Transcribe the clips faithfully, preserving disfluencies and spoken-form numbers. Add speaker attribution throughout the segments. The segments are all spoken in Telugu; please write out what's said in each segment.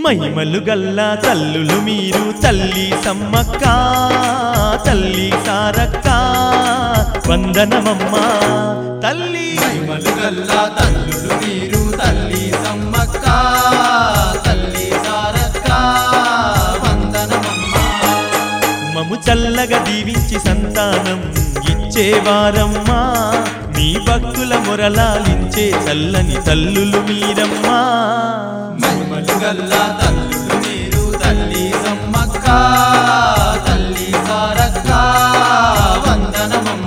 Speaker 1: మహిమలు గల్లా తల్లులు మీరు తల్లి సమ్మక్క తల్లి సారక్క వందనమమ్మ తల్లి
Speaker 2: మహిమలు గల్లా తల్లులు మీరు తల్లి సమ్మక్క తల్లి సారక్క వందనమమ్మ
Speaker 1: మము చల్లగా దీవించి సంతానం ఇచ్చేవారమ్మా మీ భక్తుల మొరలాలించే చల్లని తల్లులు మీరమ్మా
Speaker 2: మహిమలు గల్లా తల్లులు మీరు తల్లి సమ్మక్క తల్లి సారక్క వందనమమ్మ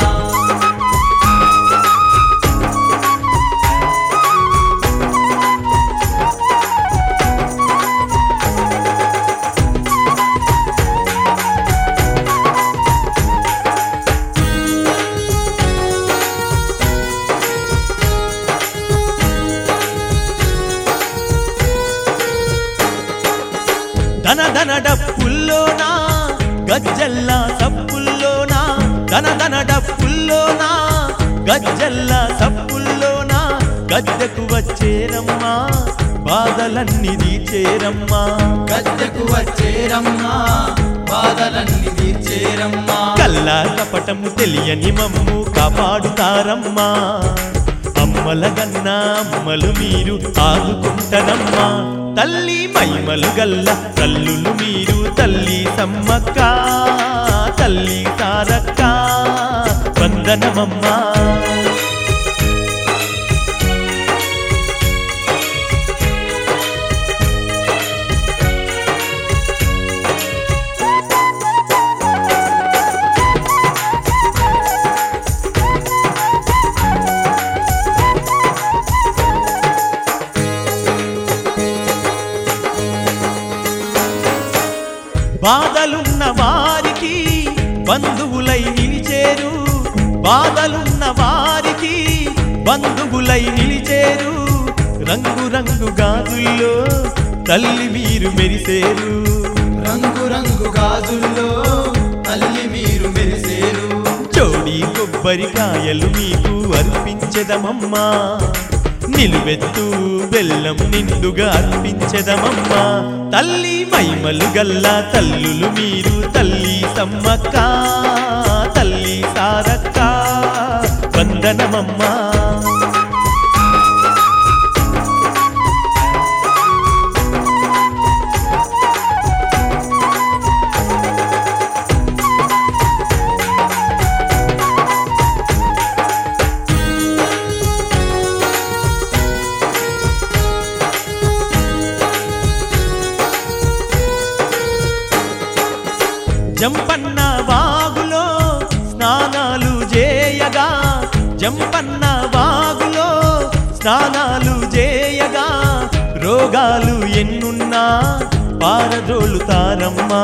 Speaker 1: ధన ధన డప్పుల్లోనా గజ్జల్లా సప్పుల్లోనా ధన ధన డప్పుల్లోనా గజ్జల్లా సప్పుల్లోనా గద్దెకు వచ్చేరమ్మా బాధలన్నీ తీర్చేరమ్మా
Speaker 2: గద్దెకు వచ్చేరమ్మా బాధలన్నీ తీర్చేరమ్మా
Speaker 1: కల్లా కపటము తెలియని మమ్ము కాపాడుతారమ్మా అమ్మల గన్నా అమ్మలు మీరు ఆదుకుంటనమ్మా తల్లి మహిమలు గల్ల తల్లులు మీరు తల్లి సమ్మక్క తల్లి సారక్క వందనమమ్మ బాధలున్న వారికి బంధువులై నిలిచేరు బాధలున్న వారికి బంధువులై నిలిచేరు రంగు రంగు గాజుల్లో తల్లి మీరు మెరిసేరు
Speaker 2: రంగు రంగు గాజుల్లో తల్లి మీరు మెరిసేరు
Speaker 1: జోడి కొబ్బరికాయలు మీకు అర్పించెదమమ్మా నిలువెత్తు బెల్లం నిండుగా అర్పించెదమమ్మా తల్లి మహిమలు గల్లా తల్లులు మీరు తల్లి సమ్మక్క తల్లి సారక్క వందనమమ్మా జంపన్న వాగులో స్నానాలు చేయగా జంపన్న వాగులో స్నానాలు చేయగా రోగాలు ఎన్నున్నా పారదోలుతారమ్మా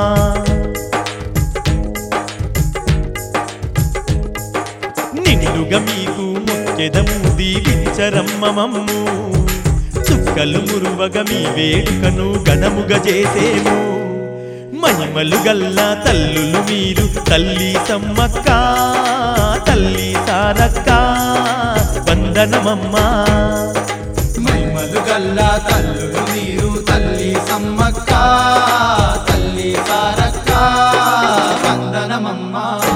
Speaker 1: నిండుగా మీకు మొక్కెదము దీవించరమ్మ మమ్ము చుక్కలు మురువగా మీ వేడుకను ఘనముగా చేసేము మహిమలు గల్లా తల్లులు మీరు తల్లి సమ్మక్క తల్లి సారక్క వందనమమ్మ
Speaker 2: మహిమలు గల్లా తల్లులు మీరు తల్లి సమ్మక్క తల్లి సారక్క వందనమమ్మ